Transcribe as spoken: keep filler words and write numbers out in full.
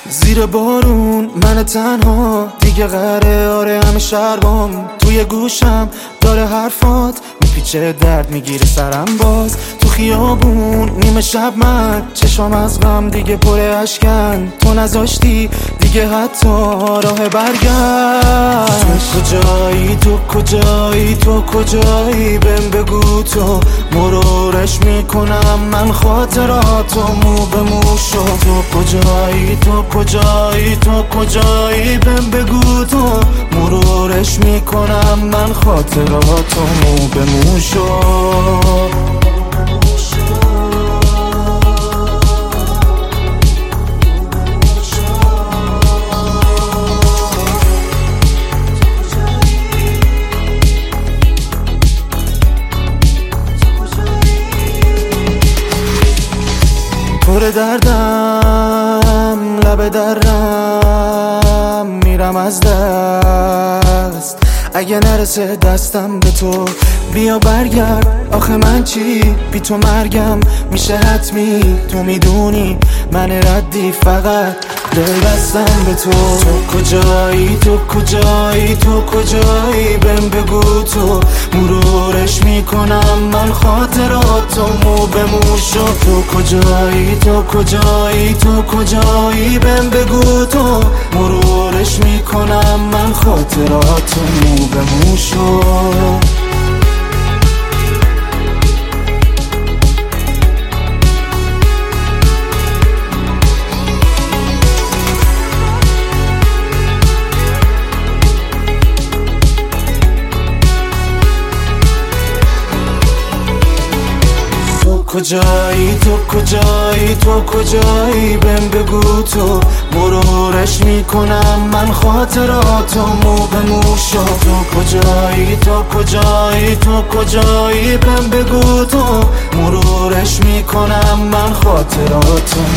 زیر بارون من تنها دیگه قره، آره همه شربام توی گوشم داره حرفات میپیچه، درد میگیره سرم باز تو خیابون نیمه شب، من چشام از غم دیگه پر اشکن، تو نذاشتی دیگه حتی راه برگشت. تو کجایی تو کجایی تو کجایی بهم بگو، تو مرورش میکنم من خاطراتو مو به مو شو. تو کجایی تو کجایی تو کجایی بهم بگو، تو مرورش میکنم من خاطراتو مو به مو شو. پر دردم لب درم میرم از دست، اگه نرسه دستم به تو بیا برگرد. آخه من چی بی تو مرگم میشه حتمی، تو میدونی من ردی فقط دل بستم به تو. تو کجایی تو کجایی تو کجایی بهم بگو، تو مرورش میکنم من خاطراتو مو به مو شو. تو کجایی تو کجایی تو کجایی بهم بگو، تو مرورش میکنم من خاطراتو مو به مو شو. کجایی تو کجایی تو کجایی بهم بگو، تو مرورش میکنم من خاطراتو مو به مو شو. تو کجایی تو کجایی تو کجایی بهم بگو، تو مرورش میکنم من خاطراتو